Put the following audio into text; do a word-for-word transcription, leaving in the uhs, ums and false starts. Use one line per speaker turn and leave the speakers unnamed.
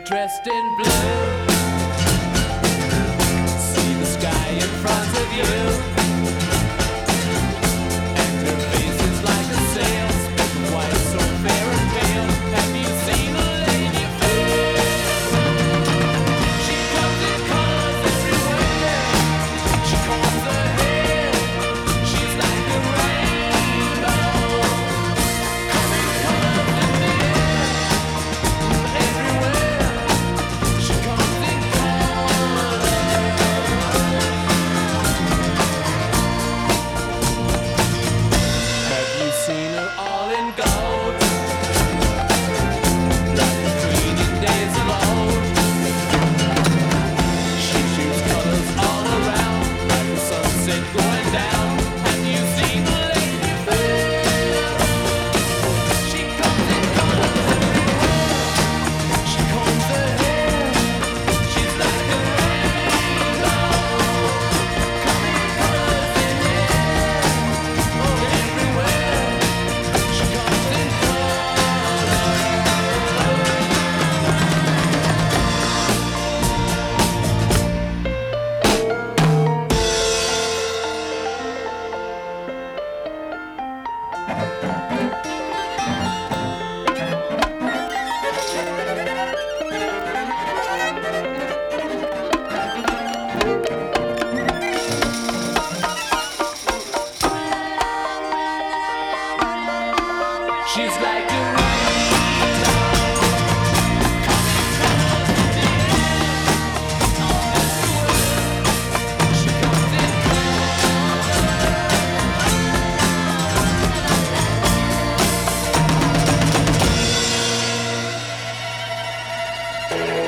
dressed in blue. See the sky in front of you, and her face is like a sail, spoken white, so fair and pale. Have you seen a lady fair? She comes in colors everywhere. She combs her hair. She's like a rainbow, coming colors in the air. Everywhere she comes in colors. Have you seen her all in gold, like the queen in days of old? She shoots colors all around, like the sunset going down. Have you seen the lady fair? She comes in colors everywhere. She combs her hair. She's like a rainbow, coming colors in the air. Oh, everywhere she comes in colors. She's like a rainbow, coming colors in the air. Everywhere she comes in colors.